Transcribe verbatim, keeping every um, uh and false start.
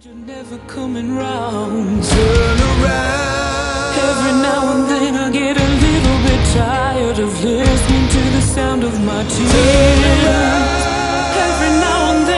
You're never coming round. Turn around. Every now and then I get a little bit tired of listening to the sound of my tears. Every now and then